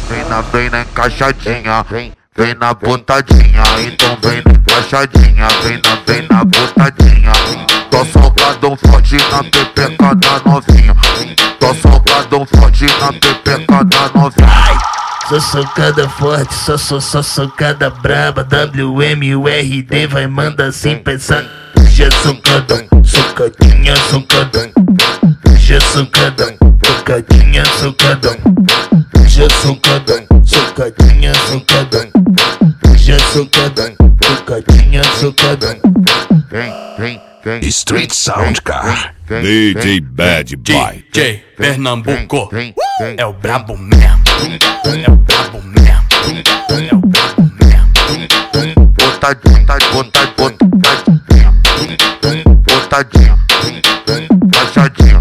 vem na encaixadinha, vem na botadinha, então vem na encaixadinha, vem na botadinha. Tô salgadão forte na pepeca da novinha, tô salgadão forte na pepeca da novinha. Sou socada forte, sou socada braba. WMURD vai mandar sem pensar. Já socadão, socadinha, socadão. Já socadão, socadinha, socadão. Já socadão, socadinha, socadão. Já socadão, socadinha, socadão. Vem. Street Sound Car. DJ Bad Boy. DJ Pernambuco. É o brabo mesmo. É o brabo mesmo. É o brabo mesmo. Botadinha, baixadinha,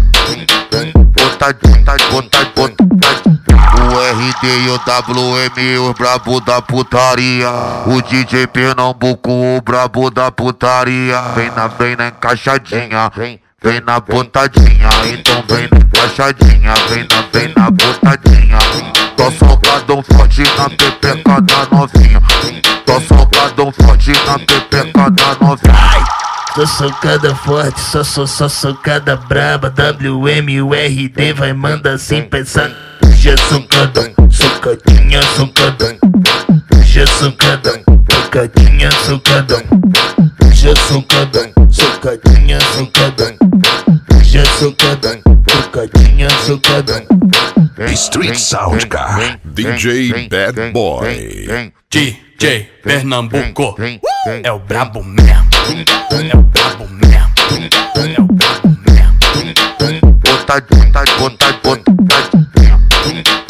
botadinha. O RD e o WM, os brabo da putaria. O DJ Pernambuco, o brabo da putaria. Vem na encaixadinha, vem na botadinha, então vem na encaixadinha, vem na botadinha. Tô salgadão forte na pepeca da novinha, tô salgadão forte na pepeca da novinha. Sou socada forte, sou socada braba. WMURD vai mandar sem pensar. Já socadão, socadinha, socadão. Já socadão, socadinha, socadão. Já socadão, socadinha, socadão. Já socadão, socadinha, socadão. Street Sound Car. DJ Bad Boy. DJ Pernambuco. É o brabo mesmo. É o brabo mesmo. É o brabo mesmo.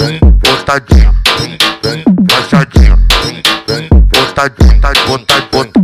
Botadinha, baixadinha, botadinha.